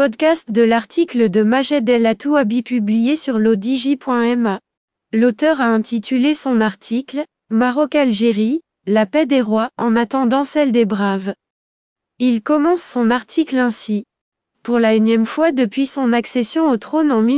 podcast de l'article de Majed El Hatouabi publié sur l'odigi.ma. L'auteur a intitulé son article « Maroc-Algérie, la paix des rois en attendant celle des braves ». Il commence son article ainsi. Pour la énième fois depuis son accession au trône en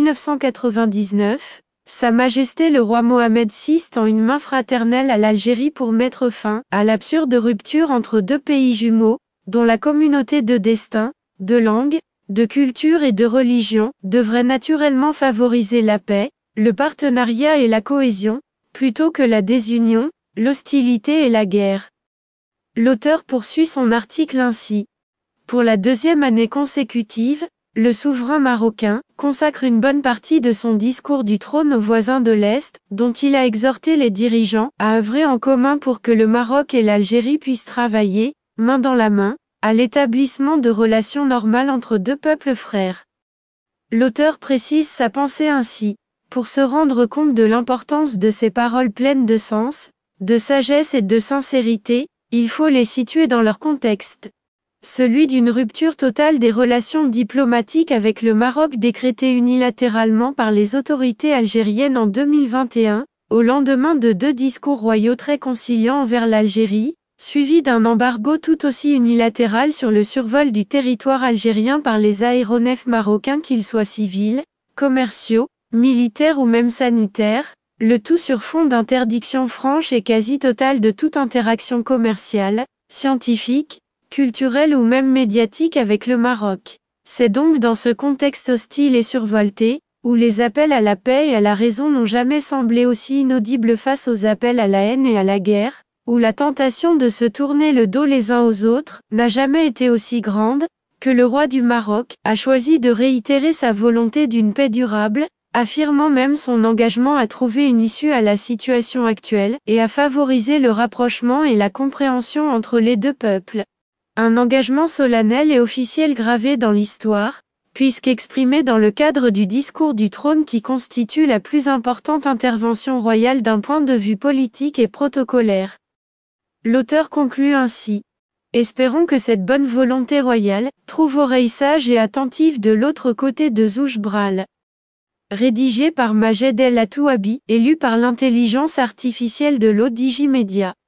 1999, Sa Majesté le roi Mohamed VI tend une main fraternelle à l'Algérie pour mettre fin à l'absurde rupture entre deux pays jumeaux, dont la communauté de destin, de langue, de culture et de religion devrait naturellement favoriser la paix, le partenariat et la cohésion, plutôt que la désunion, l'hostilité et la guerre. L'auteur poursuit son article ainsi. Pour la deuxième année consécutive, le souverain marocain consacre une bonne partie de son discours du trône aux voisins de l'Est, dont il a exhorté les dirigeants à œuvrer en commun pour que le Maroc et l'Algérie puissent travailler, main dans la main, à l'établissement de relations normales entre deux peuples frères. L'auteur précise sa pensée ainsi. Pour se rendre compte de l'importance de ces paroles pleines de sens, de sagesse et de sincérité, il faut les situer dans leur contexte. Celui d'une rupture totale des relations diplomatiques avec le Maroc décrétée unilatéralement par les autorités algériennes en 2021, au lendemain de deux discours royaux très conciliants envers l'Algérie, suivi d'un embargo tout aussi unilatéral sur le survol du territoire algérien par les aéronefs marocains qu'ils soient civils, commerciaux, militaires ou même sanitaires, le tout sur fond d'interdiction franche et quasi totale de toute interaction commerciale, scientifique, culturelle ou même médiatique avec le Maroc. C'est donc dans ce contexte hostile et survolté, où les appels à la paix et à la raison n'ont jamais semblé aussi inaudibles face aux appels à la haine et à la guerre, où la tentation de se tourner le dos les uns aux autres n'a jamais été aussi grande, que le roi du Maroc a choisi de réitérer sa volonté d'une paix durable, affirmant même son engagement à trouver une issue à la situation actuelle et à favoriser le rapprochement et la compréhension entre les deux peuples. Un engagement solennel et officiel gravé dans l'histoire, puisqu'exprimé dans le cadre du discours du trône qui constitue la plus importante intervention royale d'un point de vue politique et protocolaire. L'auteur conclut ainsi. Espérons que cette bonne volonté royale trouve oreille sage et attentive de l'autre côté de Zouj Bral. Rédigé par Majed El Hatouabi et lu par l'intelligence artificielle de l'Odigi Media.